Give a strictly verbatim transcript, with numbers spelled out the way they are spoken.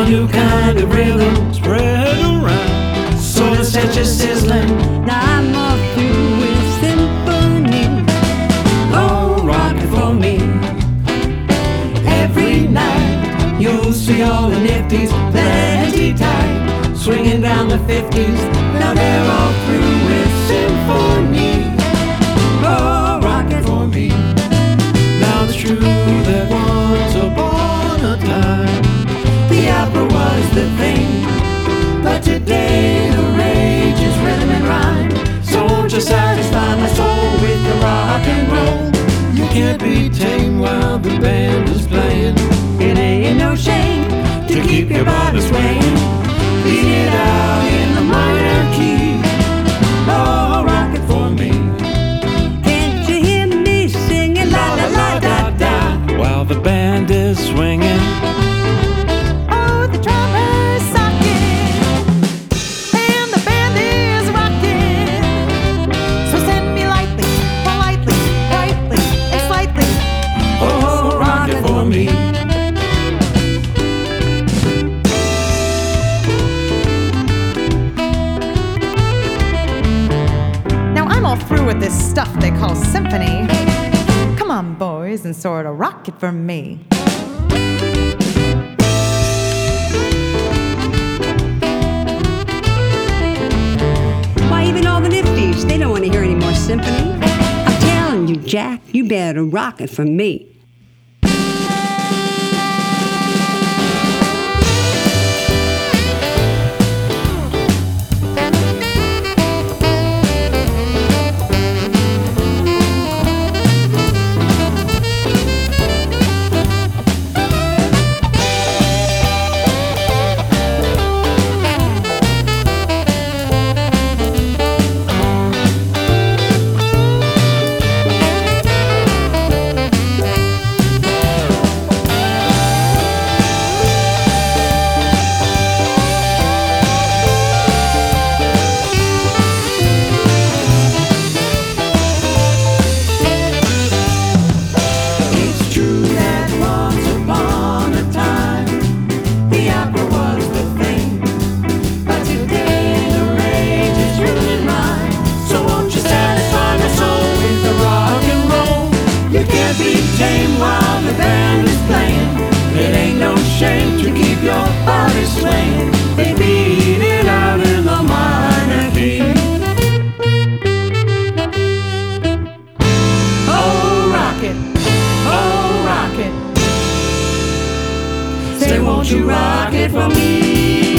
new kind of rhythm spread around, so the set just sizzling. Now I'm all through with symphony. Oh, rock it for me. Every night you'll see all the nifties plenty tight, swinging down the fifties. Now they're all through with symphony. Oh, rock it for me. Now it's true that once upon a time the opera was the thing, but today the rage is rhythm and rhyme. So won't you satisfy my soul with the rock and roll? You can't be tamed while the band is playing. It ain't no shame To keep your body swaying, beat it out in the minor key. Oh, rock it for me. Can't you hear me singing la la la da da? While the band is swinging, Oh, the drummer's sucking, and the band is rocking. So send me lightly, politely, brightly, and slightly. oh, rock it for me. Now I'm all through with this stuff they call symphony. Come on, boys, and sort of rock it for me. Why, even all the nifties, they don't want to hear any more symphony. I'm telling you, Jack, you better rock it for me. It's true that once upon a time the opera was the thing, but today the rage is rhythm and rhyme. So won't you satisfy my soul with the rock and roll? You can't be tamed while the band is playing. It ain't no shame to keep your body swaying. They beat it out in the minor key. Oh, rock it, oh, rock it. Say, won't you rock it for me?